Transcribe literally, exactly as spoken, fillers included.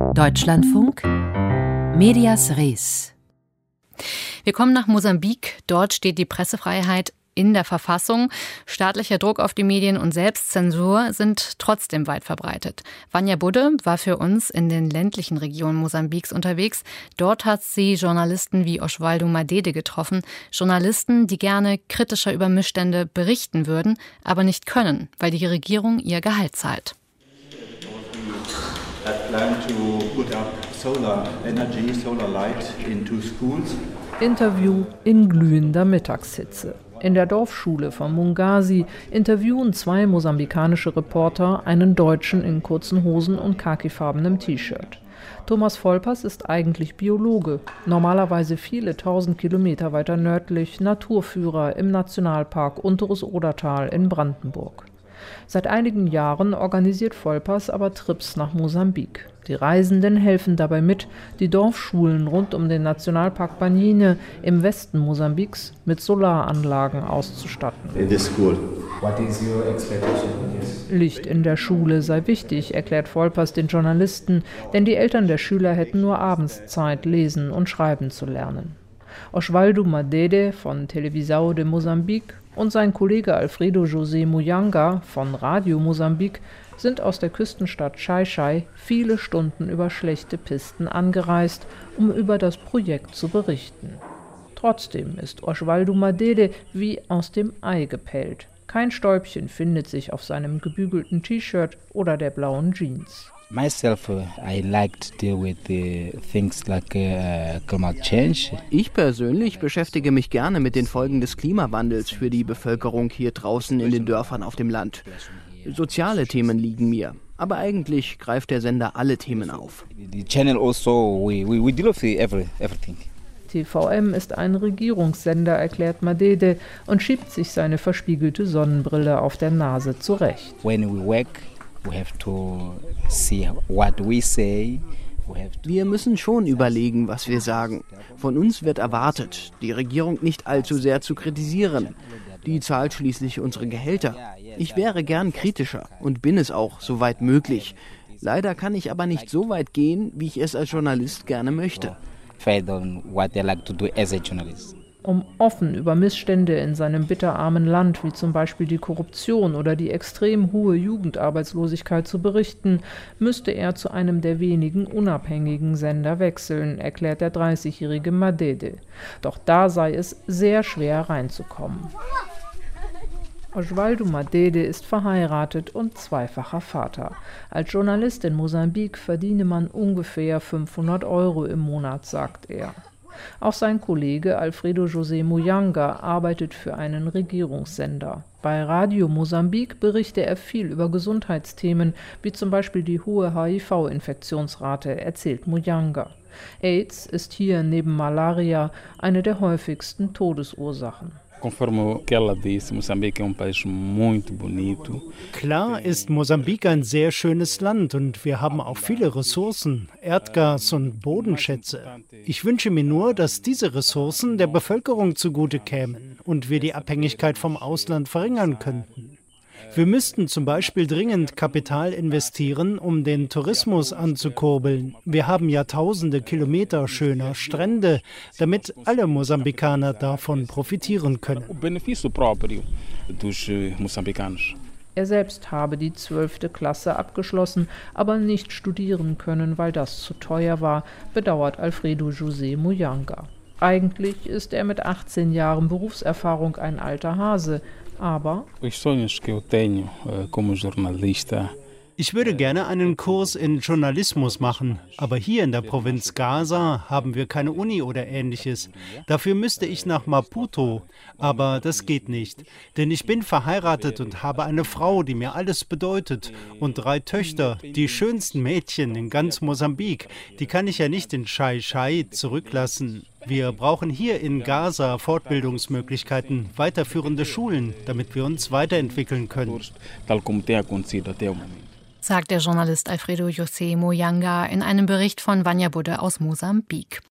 Deutschlandfunk Medias Res. Wir kommen nach Mosambik. Dort steht die Pressefreiheit in der Verfassung. Staatlicher Druck auf die Medien und Selbstzensur sind trotzdem weit verbreitet. Vanja Budde war für uns in den ländlichen Regionen Mosambiks unterwegs. Dort hat sie Journalisten wie Oswaldo Madede getroffen. Journalisten, die gerne kritischer über Missstände berichten würden, aber nicht können, weil die Regierung ihr Gehalt zahlt. Interview in glühender Mittagshitze. In der Dorfschule von Mungasi interviewen zwei mosambikanische Reporter einen Deutschen in kurzen Hosen und khakifarbenem T-Shirt. Thomas Volpers ist eigentlich Biologe, normalerweise viele tausend Kilometer weiter nördlich Naturführer im Nationalpark Unteres Odertal in Brandenburg. Seit einigen Jahren organisiert Volpers aber Trips nach Mosambik. Die Reisenden helfen dabei mit, die Dorfschulen rund um den Nationalpark Banyine im Westen Mosambiks mit Solaranlagen auszustatten. Licht in der Schule sei wichtig, erklärt Volpers den Journalisten, denn die Eltern der Schüler hätten nur abends Zeit, lesen und schreiben zu lernen. Oswaldo Madede von Televisão de Moçambique und sein Kollege Alfredo José Muyanga von Radio Mosambik sind aus der Küstenstadt Xai-Xai viele Stunden über schlechte Pisten angereist, um über das Projekt zu berichten. Trotzdem ist Oswaldo Madede wie aus dem Ei gepellt. Kein Stäubchen findet sich auf seinem gebügelten T-Shirt oder der blauen Jeans. Myself, I like to deal with the things like uh, climate change. Ich persönlich beschäftige mich gerne mit den Folgen des Klimawandels für die Bevölkerung hier draußen in den Dörfern auf dem Land. Soziale Themen liegen mir, aber eigentlich greift der Sender alle Themen auf. The channel also, we, we, we deal with every, everything. T V M ist ein Regierungssender, erklärt Madede und schiebt sich seine verspiegelte Sonnenbrille auf der Nase zurecht. When we work, we have to see what we say. Wir müssen schon überlegen, was wir sagen. Von uns wird erwartet, die Regierung nicht allzu sehr zu kritisieren. Die zahlt schließlich unsere Gehälter. Ich wäre gern kritischer und bin es auch, soweit möglich. Leider kann ich aber nicht so weit gehen, wie ich es als Journalist gerne möchte. Um offen über Missstände in seinem bitterarmen Land, wie zum Beispiel die Korruption oder die extrem hohe Jugendarbeitslosigkeit zu berichten, müsste er zu einem der wenigen unabhängigen Sender wechseln, erklärt der dreißigjährige Madede. Doch da sei es sehr schwer reinzukommen. Oswaldo Madede ist verheiratet und zweifacher Vater. Als Journalist in Mosambik verdiene man ungefähr fünfhundert Euro im Monat, sagt er. Auch sein Kollege Alfredo José Muyanga arbeitet für einen Regierungssender. Bei Radio Mosambik berichte er viel über Gesundheitsthemen, wie zum Beispiel die hohe H I V-Infektionsrate, erzählt Muyanga. AIDS ist hier neben Malaria eine der häufigsten Todesursachen. Klar ist Mosambik ein sehr schönes Land und wir haben auch viele Ressourcen, Erdgas und Bodenschätze. Ich wünsche mir nur, dass diese Ressourcen der Bevölkerung zugute kämen und wir die Abhängigkeit vom Ausland verringern könnten. Wir müssten zum Beispiel dringend Kapital investieren, um den Tourismus anzukurbeln. Wir haben Jahrtausende Kilometer schöner Strände, damit alle Mosambikaner davon profitieren können. Er selbst habe die zwölfte Klasse abgeschlossen, aber nicht studieren können, weil das zu teuer war, bedauert Alfredo José Muyanga. Eigentlich ist er mit achtzehn Jahren Berufserfahrung ein alter Hase. Aber ich würde gerne einen Kurs in Journalismus machen, aber hier in der Provinz Gaza haben wir keine Uni oder Ähnliches. Dafür müsste ich nach Maputo, aber das geht nicht, denn ich bin verheiratet und habe eine Frau, die mir alles bedeutet und drei Töchter, die schönsten Mädchen in ganz Mosambik. Die kann ich ja nicht in Xai-Xai zurücklassen. Wir brauchen hier in Gaza Fortbildungsmöglichkeiten, weiterführende Schulen, damit wir uns weiterentwickeln können. Sagt der Journalist Alfredo José Muyanga in einem Bericht von Vanja Budde aus Mosambik.